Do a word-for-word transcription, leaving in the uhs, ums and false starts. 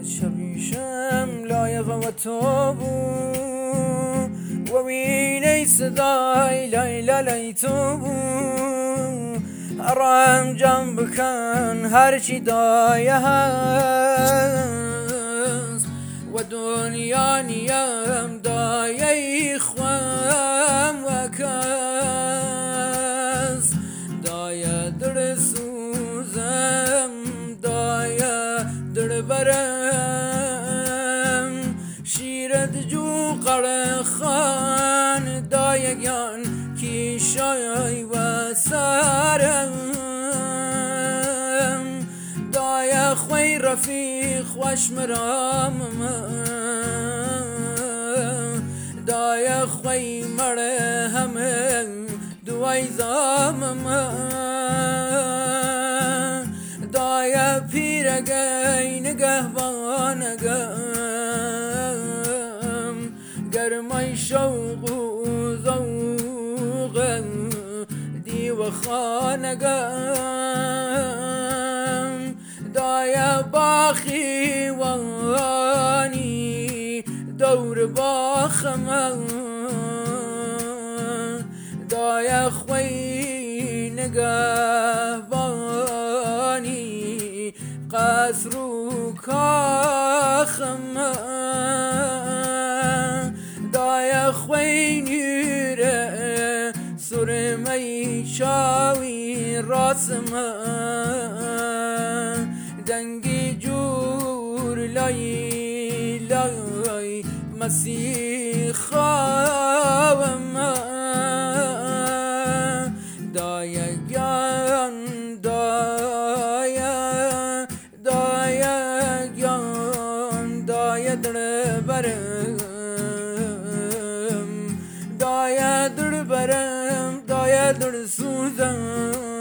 شبیشم لایق و تو بود و وینی صدای لای لای تو بود هرم جمع بکن هرچی دایه هست و دنیا نیم دایه خوام و کس دایه در سوزم دایه در برم شیرت جو قرخان دایه گیان کی شای و سرم دایه خوی رفیق خوش مرام دایه خوی مره همه دوای زامم دایه پیرگی نگهبانگم گرمای شوق و ذوق دیو خانگم دایه باخی وانی دور باخم دایه خوی نگهبانی قصر و کاخم دایه خوی نیره سرمی شاوی راسم دنگی جور لای لای مسیح خوام دایه گیان دایه دایه گیان دایه در برم دایه در برم دایه در سوزم